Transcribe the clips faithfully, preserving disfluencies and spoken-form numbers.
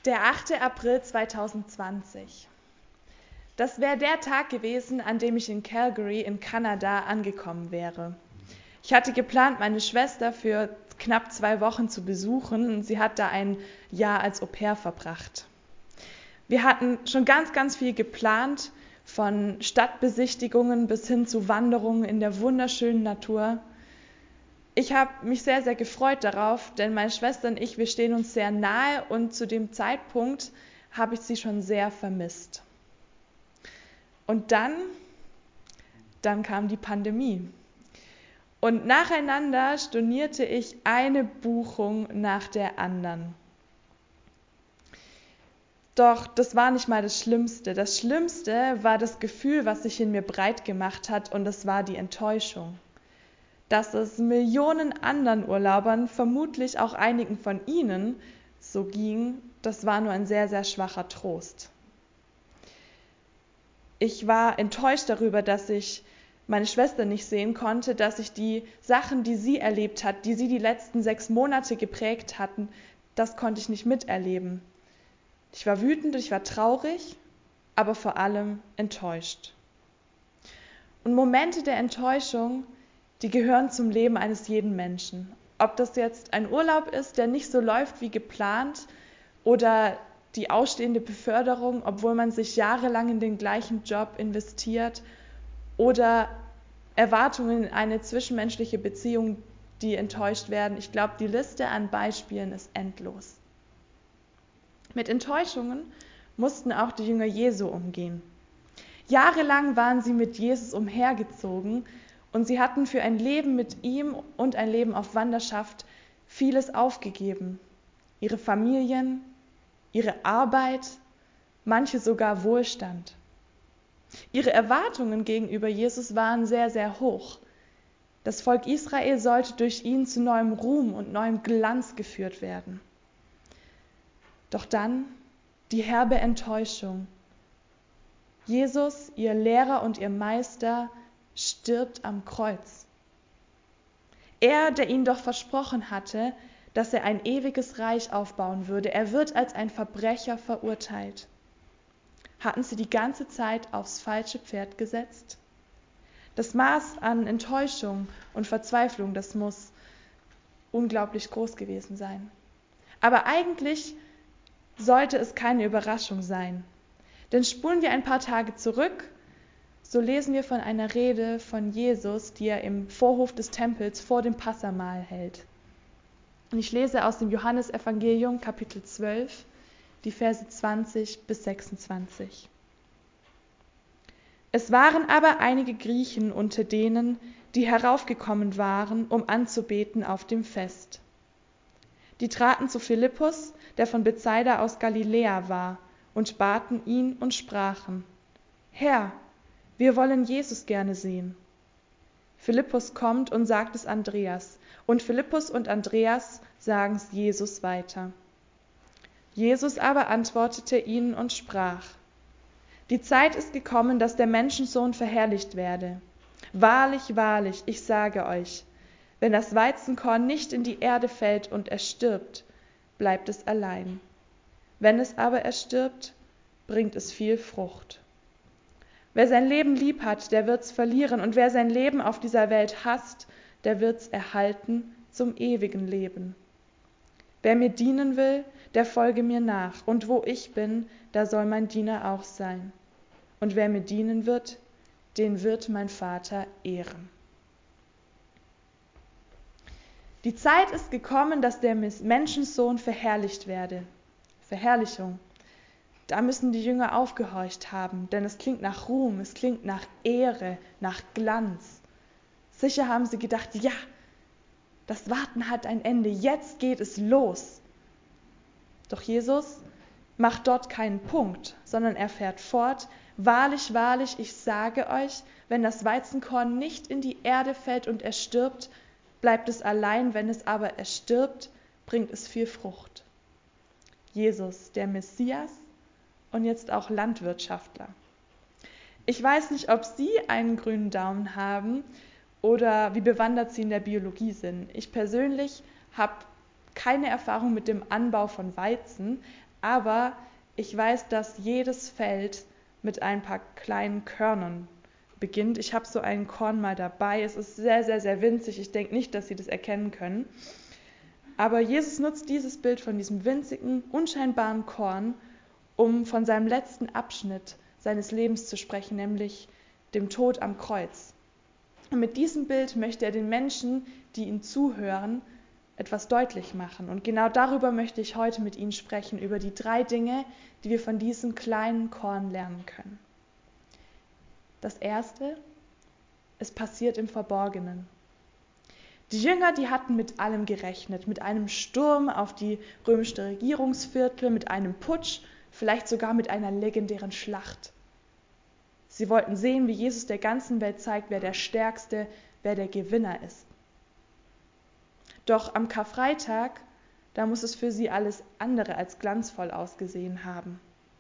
Der achte April zweitausendzwanzig. Das wäre der Tag gewesen, an dem ich in Calgary in Kanada angekommen wäre. Ich hatte geplant, meine Schwester für knapp zwei Wochen zu besuchen und sie hat da ein Jahr als Au-pair verbracht. Wir hatten schon ganz, ganz viel geplant, von Stadtbesichtigungen bis hin zu Wanderungen in der wunderschönen Natur. Ich habe mich sehr, sehr gefreut darauf, denn meine Schwester und ich, wir stehen uns sehr nahe und zu dem Zeitpunkt habe ich sie schon sehr vermisst. Und dann, dann kam die Pandemie. Und nacheinander stornierte ich eine Buchung nach der anderen. Doch das war nicht mal das Schlimmste. Das Schlimmste war das Gefühl, was sich in mir breit gemacht hat, und das war die Enttäuschung. Dass es Millionen anderen Urlaubern, vermutlich auch einigen von ihnen, so ging, das war nur ein sehr, sehr schwacher Trost. Ich war enttäuscht darüber, dass ich meine Schwester nicht sehen konnte, dass ich die Sachen, die sie erlebt hat, die sie die letzten sechs Monate geprägt hatten, das konnte ich nicht miterleben. Ich war wütend, ich war traurig, aber vor allem enttäuscht. Und Momente der Enttäuschung, die gehören zum Leben eines jeden Menschen. Ob das jetzt ein Urlaub ist, der nicht so läuft wie geplant, oder die ausstehende Beförderung, obwohl man sich jahrelang in den gleichen Job investiert, oder Erwartungen in eine zwischenmenschliche Beziehung, die enttäuscht werden. Ich glaube, die Liste an Beispielen ist endlos. Mit Enttäuschungen mussten auch die Jünger Jesu umgehen. Jahrelang waren sie mit Jesus umhergezogen und sie hatten für ein Leben mit ihm und ein Leben auf Wanderschaft vieles aufgegeben. Ihre Familien, ihre Arbeit, manche sogar Wohlstand. Ihre Erwartungen gegenüber Jesus waren sehr, sehr hoch. Das Volk Israel sollte durch ihn zu neuem Ruhm und neuem Glanz geführt werden. Doch dann die herbe Enttäuschung. Jesus, ihr Lehrer und ihr Meister, stirbt am Kreuz. Er, der ihnen doch versprochen hatte, dass er ein ewiges Reich aufbauen würde, er wird als ein Verbrecher verurteilt. Hatten sie die ganze Zeit aufs falsche Pferd gesetzt? Das Maß an Enttäuschung und Verzweiflung, das muss unglaublich groß gewesen sein. Aber eigentlich sollte es keine Überraschung sein. Denn spulen wir ein paar Tage zurück, so lesen wir von einer Rede von Jesus, die er im Vorhof des Tempels vor dem Passahmahl hält. Und ich lese aus dem Johannesevangelium, Kapitel zwölf, die Verse zwanzig bis sechsundzwanzig. Es waren aber einige Griechen unter denen, die heraufgekommen waren, um anzubeten auf dem Fest. Die traten zu Philippus, der von Bethsaida aus Galiläa war, und baten ihn und sprachen: Herr, wir wollen Jesus gerne sehen. Philippus kommt und sagt es Andreas, und Philippus und Andreas sagen es Jesus weiter. Jesus aber antwortete ihnen und sprach: Die Zeit ist gekommen, dass der Menschensohn verherrlicht werde. Wahrlich, wahrlich, ich sage euch, wenn das Weizenkorn nicht in die Erde fällt und erstirbt, bleibt es allein. Wenn es aber erstirbt, bringt es viel Frucht. Wer sein Leben lieb hat, der wird's verlieren, und wer sein Leben auf dieser Welt hasst, der wird's erhalten zum ewigen Leben. Wer mir dienen will, der folge mir nach, und wo ich bin, da soll mein Diener auch sein. Und wer mir dienen wird, den wird mein Vater ehren. Die Zeit ist gekommen, dass der Menschensohn verherrlicht werde. Verherrlichung. Da müssen die Jünger aufgehorcht haben, denn es klingt nach Ruhm, es klingt nach Ehre, nach Glanz. Sicher haben sie gedacht, ja, das Warten hat ein Ende, jetzt geht es los. Doch Jesus macht dort keinen Punkt, sondern er fährt fort: Wahrlich, wahrlich, ich sage euch, wenn das Weizenkorn nicht in die Erde fällt und erstirbt, bleibt es allein, wenn es aber erstirbt, bringt es viel Frucht. Jesus, der Messias und jetzt auch Landwirtschaftler. Ich weiß nicht, ob Sie einen grünen Daumen haben oder wie bewandert Sie in der Biologie sind. Ich persönlich habe keine Erfahrung mit dem Anbau von Weizen, Aber ich weiß, dass jedes Feld mit ein paar kleinen Körnern beginnt. Ich habe so einen Korn mal dabei. Es ist sehr, sehr, sehr winzig. Ich denke nicht, dass Sie das erkennen können. Aber Jesus nutzt dieses Bild von diesem winzigen, unscheinbaren Korn, um von seinem letzten Abschnitt seines Lebens zu sprechen, nämlich dem Tod am Kreuz. Und mit diesem Bild möchte er den Menschen, die ihm zuhören, etwas deutlich machen. Und genau darüber möchte ich heute mit Ihnen sprechen, über die drei Dinge, die wir von diesem kleinen Korn lernen können. Das erste, es passiert im Verborgenen. Die Jünger, die hatten mit allem gerechnet, mit einem Sturm auf die römischen Regierungsviertel, mit einem Putsch, vielleicht sogar mit einer legendären Schlacht. Sie wollten sehen, wie Jesus der ganzen Welt zeigt, wer der Stärkste, wer der Gewinner ist. Doch am Karfreitag, da muss es für sie alles andere als glanzvoll ausgesehen haben.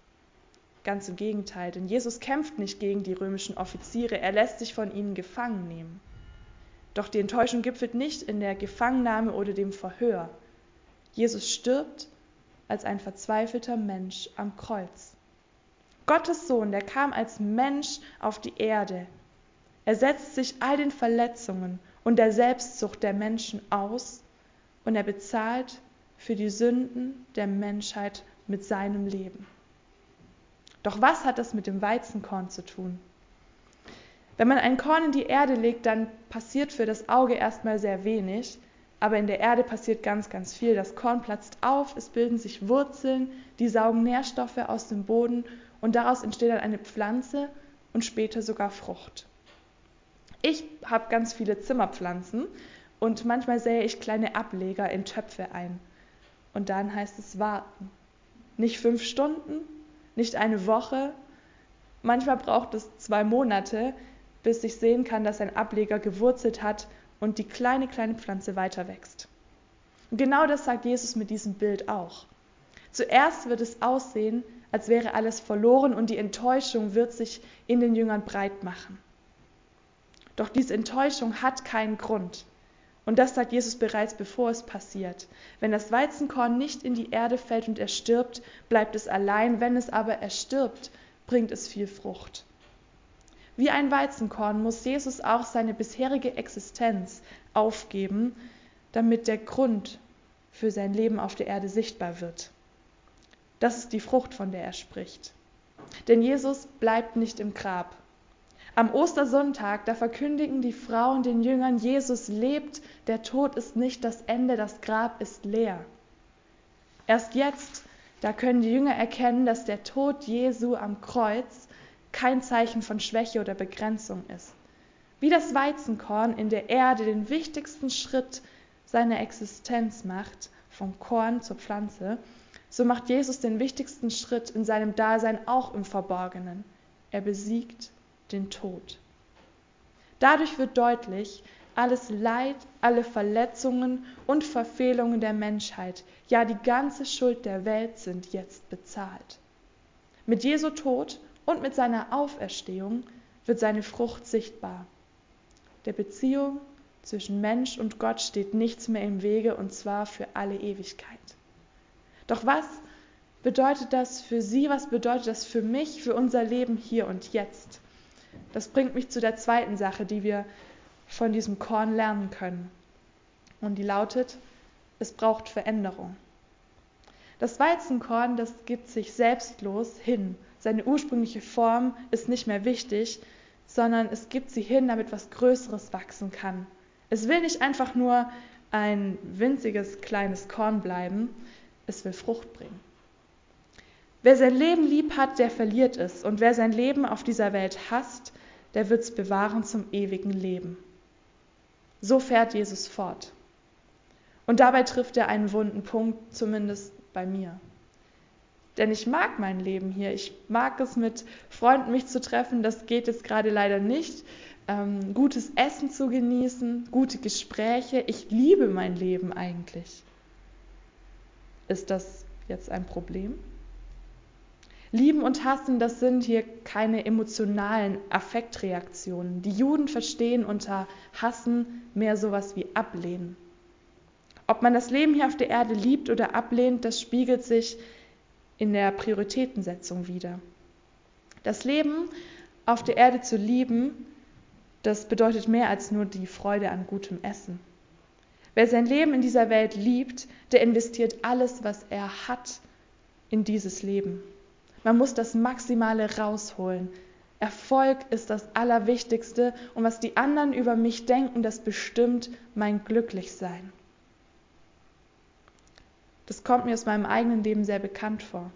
Ganz im Gegenteil, denn Jesus kämpft nicht gegen die römischen Offiziere, er lässt sich von ihnen gefangen nehmen. Doch die Enttäuschung gipfelt nicht in der Gefangennahme oder dem Verhör. Jesus stirbt als ein verzweifelter Mensch am Kreuz. Gottes Sohn, der kam als Mensch auf die Erde. Er setzt sich all den Verletzungen und der Selbstsucht der Menschen aus und er bezahlt für die Sünden der Menschheit mit seinem Leben. Doch was hat das mit dem Weizenkorn zu tun? Wenn man ein Korn in die Erde legt, dann passiert für das Auge erstmal sehr wenig, aber in der Erde passiert ganz, ganz viel. Das Korn platzt auf, es bilden sich Wurzeln, die saugen Nährstoffe aus dem Boden und daraus entsteht dann eine Pflanze und später sogar Frucht. Ich habe ganz viele Zimmerpflanzen und manchmal sähe ich kleine Ableger in Töpfe ein. Und dann heißt es warten. Nicht fünf Stunden, nicht eine Woche, manchmal braucht es zwei Monate, bis ich sehen kann, dass ein Ableger gewurzelt hat und die kleine, kleine Pflanze weiter wächst. Und genau das sagt Jesus mit diesem Bild auch. Zuerst wird es aussehen, als wäre alles verloren und die Enttäuschung wird sich in den Jüngern breit machen. Doch diese Enttäuschung hat keinen Grund. Und das sagt Jesus bereits, bevor es passiert. Wenn das Weizenkorn nicht in die Erde fällt und er stirbt, bleibt es allein. Wenn es aber erstirbt, bringt es viel Frucht. Wie ein Weizenkorn muss Jesus auch seine bisherige Existenz aufgeben, damit der Grund für sein Leben auf der Erde sichtbar wird. Das ist die Frucht, von der er spricht. Denn Jesus bleibt nicht im Grab. Am Ostersonntag, da verkündigen die Frauen den Jüngern, Jesus lebt, der Tod ist nicht das Ende, das Grab ist leer. Erst jetzt, da können die Jünger erkennen, dass der Tod Jesu am Kreuz kein Zeichen von Schwäche oder Begrenzung ist. Wie das Weizenkorn in der Erde den wichtigsten Schritt seiner Existenz macht, vom Korn zur Pflanze, so macht Jesus den wichtigsten Schritt in seinem Dasein auch im Verborgenen. Er besiegt den Tod. Dadurch wird deutlich, alles Leid, alle Verletzungen und Verfehlungen der Menschheit, ja die ganze Schuld der Welt sind jetzt bezahlt. Mit Jesu Tod und mit seiner Auferstehung wird seine Frucht sichtbar. Der Beziehung zwischen Mensch und Gott steht nichts mehr im Wege und zwar für alle Ewigkeit. Doch was bedeutet das für Sie? Was bedeutet das für mich, für unser Leben hier und jetzt? Das bringt mich zu der zweiten Sache, die wir von diesem Korn lernen können. Und die lautet, es braucht Veränderung. Das Weizenkorn, das gibt sich selbstlos hin. Seine ursprüngliche Form ist nicht mehr wichtig, sondern es gibt sie hin, damit was Größeres wachsen kann. Es will nicht einfach nur ein winziges kleines Korn bleiben, es will Frucht bringen. Wer sein Leben lieb hat, der verliert es. Und wer sein Leben auf dieser Welt hasst, der wird es bewahren zum ewigen Leben. So fährt Jesus fort. Und dabei trifft er einen wunden Punkt, zumindest bei mir. Denn ich mag mein Leben hier. Ich mag es, mit Freunden mich zu treffen. Das geht jetzt gerade leider nicht. Ähm, gutes Essen zu genießen, gute Gespräche. Ich liebe mein Leben eigentlich. Ist das jetzt ein Problem? Lieben und hassen, das sind hier keine emotionalen Affektreaktionen. Die Juden verstehen unter Hassen mehr sowas wie Ablehnen. Ob man das Leben hier auf der Erde liebt oder ablehnt, das spiegelt sich in der Prioritätensetzung wider. Das Leben auf der Erde zu lieben, das bedeutet mehr als nur die Freude an gutem Essen. Wer sein Leben in dieser Welt liebt, der investiert alles, was er hat, in dieses Leben. Man muss das Maximale rausholen. Erfolg ist das Allerwichtigste und was die anderen über mich denken, das bestimmt mein Glücklichsein. Das kommt mir aus meinem eigenen Leben sehr bekannt vor.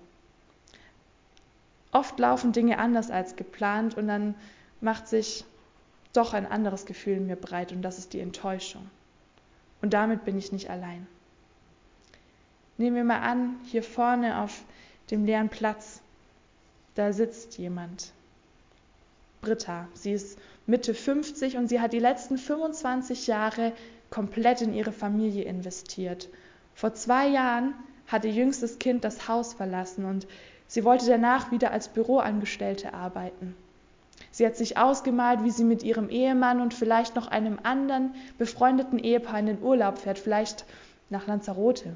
Oft laufen Dinge anders als geplant und dann macht sich doch ein anderes Gefühl in mir breit und das ist die Enttäuschung. Und damit bin ich nicht allein. Nehmen wir mal an, hier vorne auf dem leeren Platz, da sitzt jemand. Britta, sie ist Mitte fünfzig und sie hat die letzten fünfundzwanzig Jahre komplett in ihre Familie investiert. Vor zwei Jahren hat ihr jüngstes Kind das Haus verlassen und sie wollte danach wieder als Büroangestellte arbeiten. Sie hat sich ausgemalt, wie sie mit ihrem Ehemann und vielleicht noch einem anderen befreundeten Ehepaar in den Urlaub fährt, vielleicht nach Lanzarote.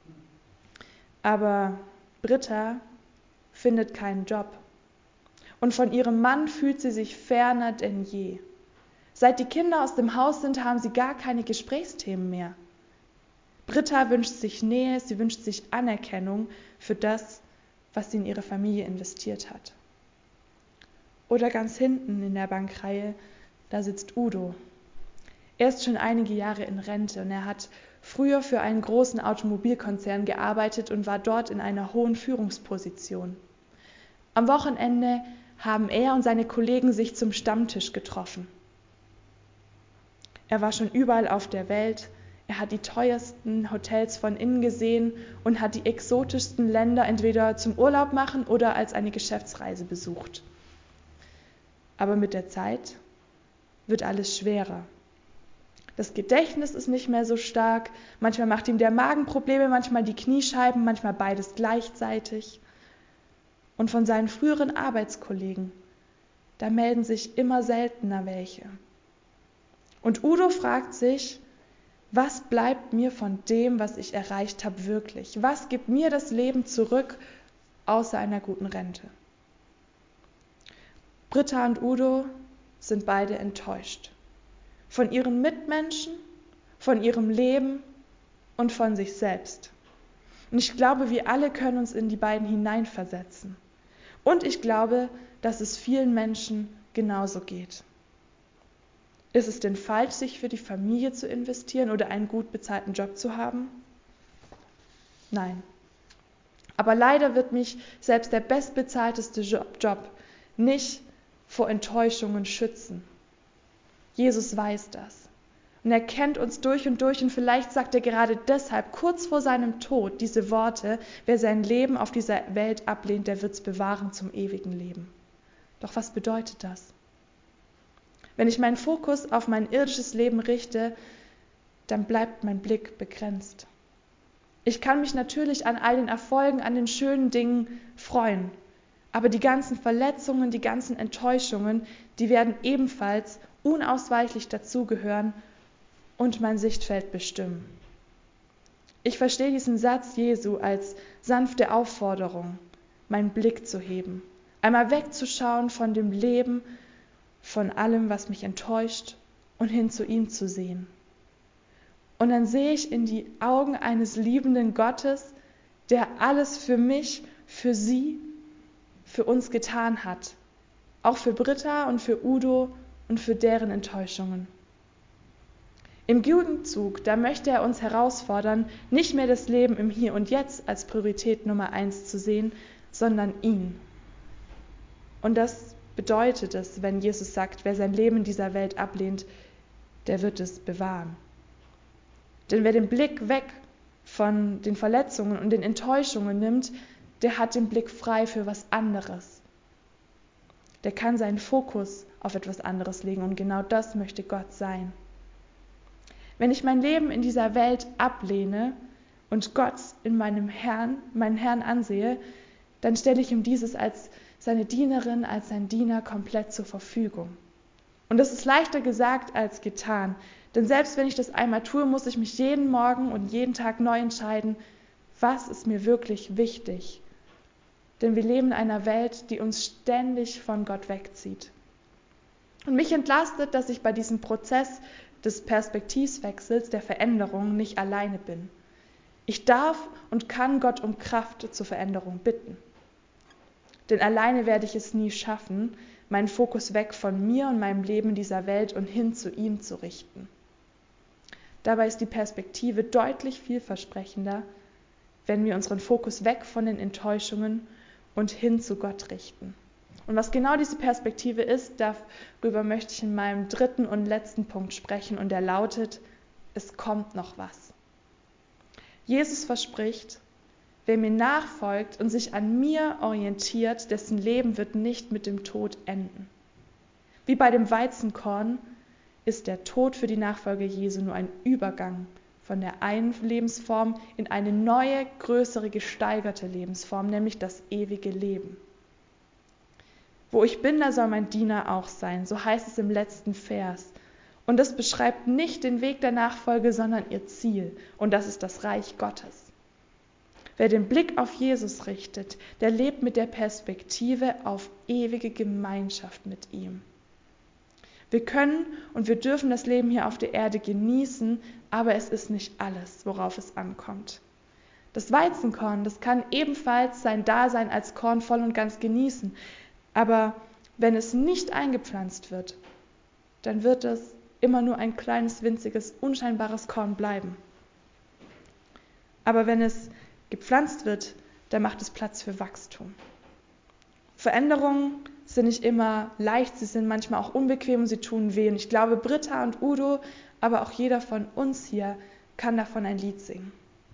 Aber Britta findet keinen Job. Und von ihrem Mann fühlt sie sich ferner denn je. Seit die Kinder aus dem Haus sind, haben sie gar keine Gesprächsthemen mehr. Britta wünscht sich Nähe, sie wünscht sich Anerkennung für das, was sie in ihre Familie investiert hat. Oder ganz hinten in der Bankreihe, da sitzt Udo. Er ist schon einige Jahre in Rente und er hat früher für einen großen Automobilkonzern gearbeitet und war dort in einer hohen Führungsposition. Am Wochenende haben er und seine Kollegen sich zum Stammtisch getroffen. Er war schon überall auf der Welt, er hat die teuersten Hotels von innen gesehen und hat die exotischsten Länder entweder zum Urlaub machen oder als eine Geschäftsreise besucht. Aber mit der Zeit wird alles schwerer. Das Gedächtnis ist nicht mehr so stark, manchmal macht ihm der Magen Probleme, manchmal die Kniescheiben, manchmal beides gleichzeitig. Und von seinen früheren Arbeitskollegen, da melden sich immer seltener welche. Und Udo fragt sich, was bleibt mir von dem, was ich erreicht habe, wirklich? Was gibt mir das Leben zurück, außer einer guten Rente? Britta und Udo sind beide enttäuscht. Von ihren Mitmenschen, von ihrem Leben und von sich selbst. Und ich glaube, wir alle können uns in die beiden hineinversetzen. Und ich glaube, dass es vielen Menschen genauso geht. Ist es denn falsch, sich für die Familie zu investieren oder einen gut bezahlten Job zu haben? Nein. Aber leider wird mich selbst der bestbezahlteste Job nicht vor Enttäuschungen schützen. Jesus weiß das. Und er kennt uns durch und durch und vielleicht sagt er gerade deshalb kurz vor seinem Tod diese Worte: Wer sein Leben auf dieser Welt ablehnt, der wird es bewahren zum ewigen Leben. Doch was bedeutet das? Wenn ich meinen Fokus auf mein irdisches Leben richte, dann bleibt mein Blick begrenzt. Ich kann mich natürlich an all den Erfolgen, an den schönen Dingen freuen. Aber die ganzen Verletzungen, die ganzen Enttäuschungen, die werden ebenfalls unausweichlich dazugehören und mein Sichtfeld bestimmen. Ich verstehe diesen Satz Jesu als sanfte Aufforderung, meinen Blick zu heben, einmal wegzuschauen von dem Leben, von allem, was mich enttäuscht, und hin zu ihm zu sehen. Und dann sehe ich in die Augen eines liebenden Gottes, der alles für mich, für sie, für uns getan hat. Auch für Britta und für Udo und für deren Enttäuschungen. Im Gegenzug, da möchte er uns herausfordern, nicht mehr das Leben im Hier und Jetzt als Priorität Nummer eins zu sehen, sondern ihn. Und das bedeutet es, wenn Jesus sagt, wer sein Leben in dieser Welt ablehnt, der wird es bewahren. Denn wer den Blick weg von den Verletzungen und den Enttäuschungen nimmt, der hat den Blick frei für was anderes. Der kann seinen Fokus auf etwas anderes legen und genau das möchte Gott sein. Wenn ich mein Leben in dieser Welt ablehne und Gott in meinem Herrn, meinen Herrn ansehe, dann stelle ich ihm dieses als seine Dienerin, als sein Diener komplett zur Verfügung. Und das ist leichter gesagt als getan, denn selbst wenn ich das einmal tue, muss ich mich jeden Morgen und jeden Tag neu entscheiden, was ist mir wirklich wichtig Denn wir leben in einer Welt, die uns ständig von Gott wegzieht. Und mich entlastet, dass ich bei diesem Prozess des Perspektivwechsels, der Veränderung, nicht alleine bin. Ich darf und kann Gott um Kraft zur Veränderung bitten. Denn alleine werde ich es nie schaffen, meinen Fokus weg von mir und meinem Leben in dieser Welt und hin zu ihm zu richten. Dabei ist die Perspektive deutlich vielversprechender, wenn wir unseren Fokus weg von den Enttäuschungen und hin zu Gott richten. Und was genau diese Perspektive ist, darüber möchte ich in meinem dritten und letzten Punkt sprechen, und der lautet: Es kommt noch was. Jesus verspricht, wer mir nachfolgt und sich an mir orientiert, dessen Leben wird nicht mit dem Tod enden. Wie bei dem Weizenkorn ist der Tod für die Nachfolger Jesu nur ein Übergang von der einen Lebensform in eine neue, größere, gesteigerte Lebensform, nämlich das ewige Leben. Wo ich bin, da soll mein Diener auch sein, so heißt es im letzten Vers. Und das beschreibt nicht den Weg der Nachfolge, sondern ihr Ziel, und das ist das Reich Gottes. Wer den Blick auf Jesus richtet, der lebt mit der Perspektive auf ewige Gemeinschaft mit ihm. Wir können und wir dürfen das Leben hier auf der Erde genießen, aber es ist nicht alles, worauf es ankommt. Das Weizenkorn, das kann ebenfalls sein Dasein als Korn voll und ganz genießen, aber wenn es nicht eingepflanzt wird, dann wird es immer nur ein kleines, winziges, unscheinbares Korn bleiben. Aber wenn es gepflanzt wird, dann macht es Platz für Wachstum. Veränderungen sind nicht immer leicht, sie sind manchmal auch unbequem und sie tun weh. Und ich glaube, Britta und Udo, aber auch jeder von uns hier kann davon ein Lied singen.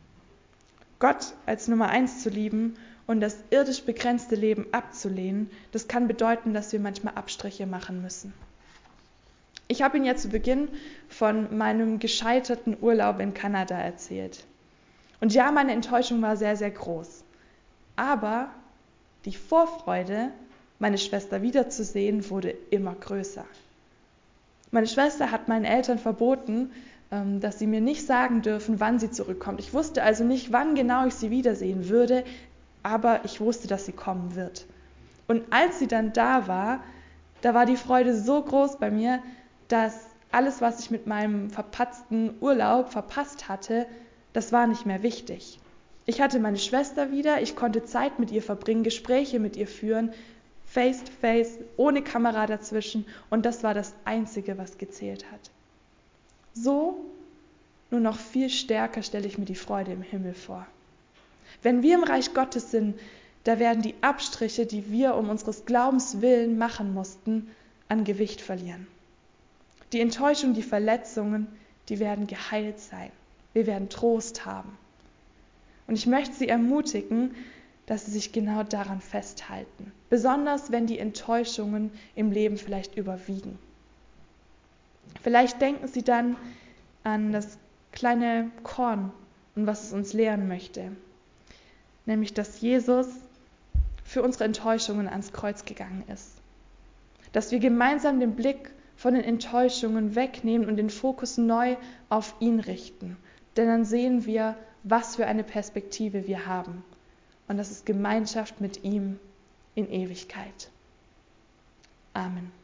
Gott als Nummer eins zu lieben und das irdisch begrenzte Leben abzulehnen, das kann bedeuten, dass wir manchmal Abstriche machen müssen. Ich habe Ihnen ja zu Beginn von meinem gescheiterten Urlaub in Kanada erzählt. Und ja, meine Enttäuschung war sehr, sehr groß. Aber die Vorfreude, meine Schwester wiederzusehen, wurde immer größer. Meine Schwester hat meinen Eltern verboten, dass sie mir nicht sagen dürfen, wann sie zurückkommt. Ich wusste also nicht, wann genau ich sie wiedersehen würde, aber ich wusste, dass sie kommen wird. Und als sie dann da war, da war die Freude so groß bei mir, dass alles, was ich mit meinem verpatzten Urlaub verpasst hatte, das war nicht mehr wichtig. Ich hatte meine Schwester wieder, ich konnte Zeit mit ihr verbringen, Gespräche mit ihr führen, face to face, ohne Kamera dazwischen, und das war das Einzige, was gezählt hat. So, nur noch viel stärker stelle ich mir die Freude im Himmel vor. Wenn wir im Reich Gottes sind, da werden die Abstriche, die wir um unseres Glaubens willen machen mussten, an Gewicht verlieren. Die Enttäuschung, die Verletzungen, die werden geheilt sein. Wir werden Trost haben. Und ich möchte Sie ermutigen, dass Sie sich genau daran festhalten. Besonders wenn die Enttäuschungen im Leben vielleicht überwiegen. Vielleicht denken Sie dann an das kleine Korn und was es uns lehren möchte. Nämlich, dass Jesus für unsere Enttäuschungen ans Kreuz gegangen ist. Dass wir gemeinsam den Blick von den Enttäuschungen wegnehmen und den Fokus neu auf ihn richten. Denn dann sehen wir, was für eine Perspektive wir haben. Und das ist Gemeinschaft mit ihm in Ewigkeit. Amen.